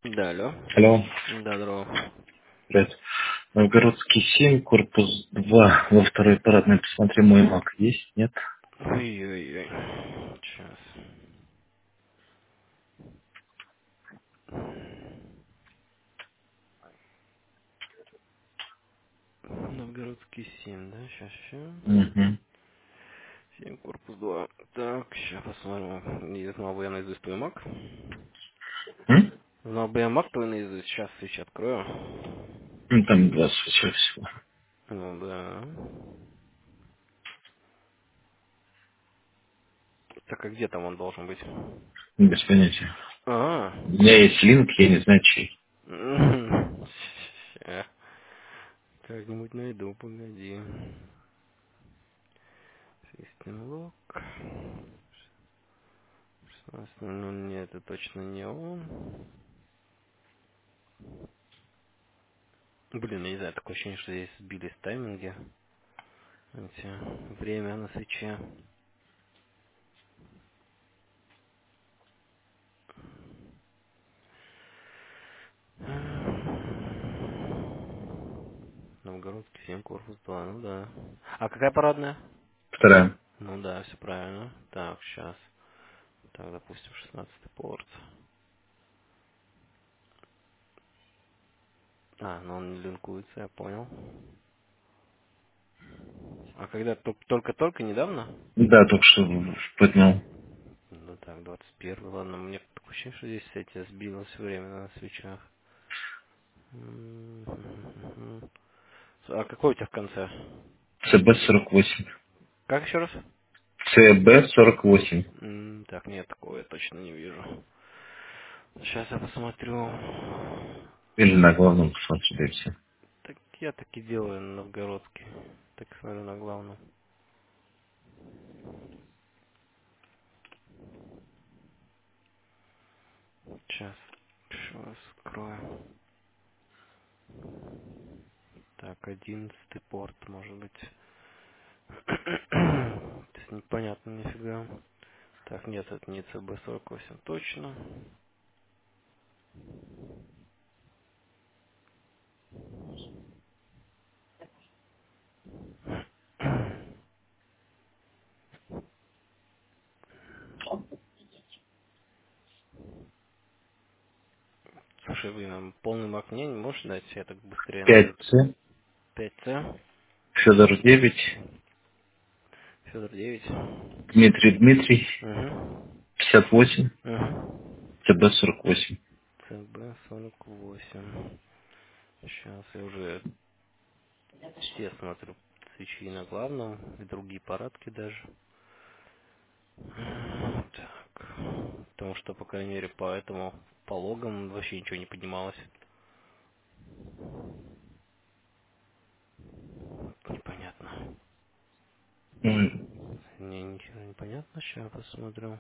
Да, алло. Алло, Да, здорово. привет. Новгородский 7, корпус 2, во второй парадной. Посмотри, мой маг есть, нет? Ой-ой-ой. Сейчас. Новгородский 7, да? Сейчас. Угу. 7, корпус 2. Так, сейчас посмотрим. Не знал бы я наизусть твой маг. Знал бы я маг твой наизусть. Сейчас свечи открою. Ну, там 2 случая всего. Ну да. Так, а где там он должен быть? Без понятия. А. У меня есть линк, я не знаю, чей. Ща. Как-нибудь найду, погоди. System lock. 16, ну нет, это точно не он. Блин, я не знаю, такое ощущение, что здесь сбились тайминги. Эти, время на свече. Новгородский 7, корпус 2, ну да. А какая парадная? Вторая. Ну да, все правильно. Так, сейчас. Так, допустим, 16 порт. А, ну он не линкуется, я понял. А когда только-только недавно? Да, только что поднял. Ну так, 21, ладно, мне такое ощущение, что здесь, кстати, сбилось время на свечах. Мгм. А какой у тебя в конце? ЦБ-48. Как еще раз? ЦБ-48. Так, нет, такого я точно не вижу. Сейчас я посмотрю. Или на главном посмотри, да и все. Так я так и делаю на новгородский. Так смотрю на главном. Сейчас. Что скрою. Так, 11 порт, может быть. То есть непонятно нифига. Так, нет, это не ЦБ-48 точно. Слушай, блин, а полный маг мне не можешь дать? Я так быстрее найду. 5С. 5С. Федор 9. Федор 9. Дмитрий Дмитрий. Угу. 58. Угу. ЦБ-48. ЦБ-48. Сейчас я уже все смотрю свечи на главном, и другие парадки даже. Так. Потому что, по крайней мере, по этому по логам вообще ничего не поднималось. Непонятно. М, Мне ничего не понятно. Сейчас посмотрю.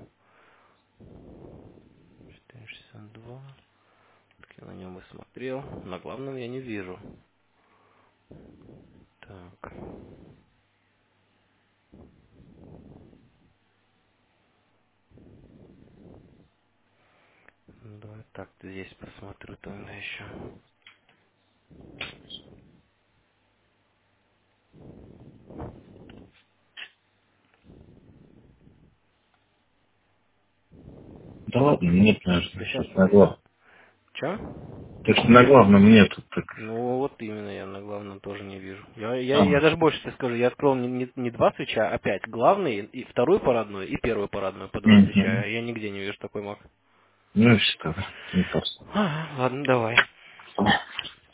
462. Так я на нем и смотрел. На главном я не вижу. Так. Ну, давай так, здесь посмотрю тогда еще. Да ладно, нет, Да наверное, сейчас, сейчас на погоди. главном. Че? Так что на главном нету, так. Ну вот именно, я на главном тоже не вижу. Я А, даже больше тебе скажу, я открыл не два свеча, а пять. Главный, и вторую парадную, и первую парадную по два свеча. мгм. Я нигде не вижу такой маг. Ну и что, не просто. Ладно, давай.